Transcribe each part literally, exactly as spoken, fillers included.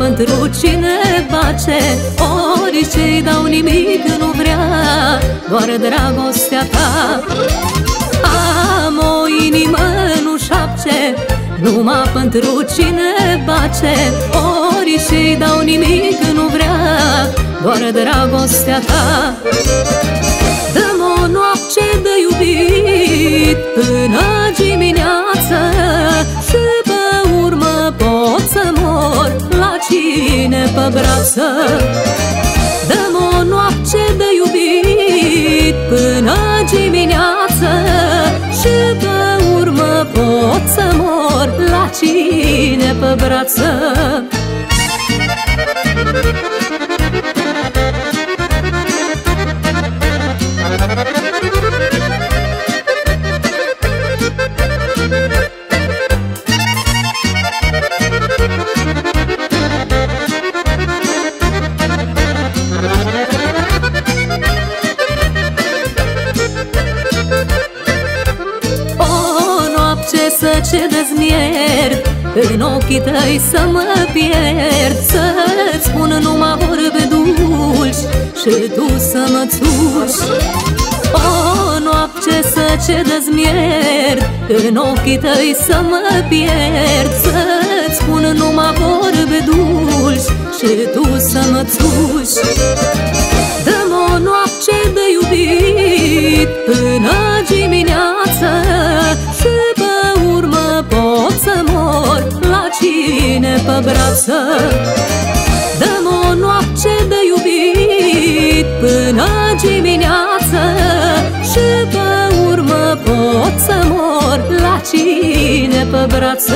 pentru cine bace, orice-i dau nimic nu vrea, doar dragostea ta. Am o inimă nu șapce, numai pentru cine bace, orice-i dau nimic nu vrea, doar dragostea ta. Dă-mi o noapte de iubit până dimineață și pe urmă pot să mor la cine pe brață. Dă-mi o noapte de iubit până dimineață și pe urmă pot să mor la cine pe brață. Să ce dezmierd, în ochii tăi să mă pierd, să-ți spun numai vorbe dulci și tu să mă țuși. O noapte să ce dezmierd, în ochii tăi să mă pierd, să-ți spun numai vorbe dulci și tu să mă țuși. Dă-mi o noapte de iubit până dimineață și pe urmă pot să mor la cine pe brață. Dă-mi o noapte de iubit până dimineață și pe urmă pot să mor la cine pe brață.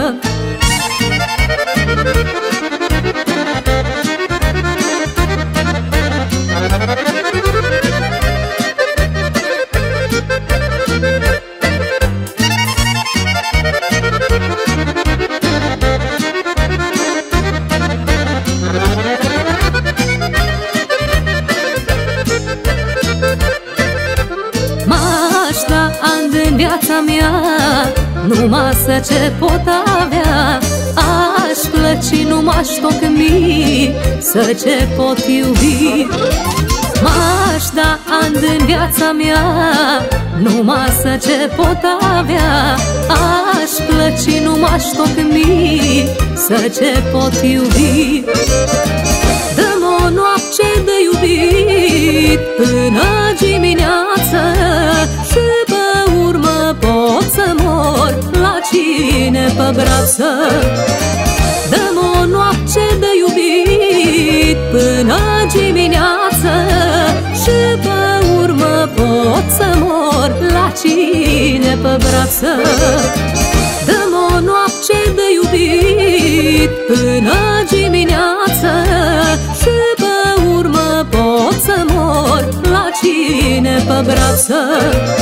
M-aș da ani din viața mea, numai să ce pot avea, aș plăci, nu m-aș tocmi, să ce pot iubi. M-aș da ani din viața mea, numai să ce pot avea, aș plăci, nu m-aș tocmi, să ce pot iubi. Dă-mi o noapte de iubit până dimineață și pe urmă pot să mor la cine pe brață. Dă-mi o noapte de iubit până dimineață și pe urmă pot să mor la cine pe brață. Dă-mi o noapte de iubit până dimineață și pe urmă pot să mor la cine pe brață.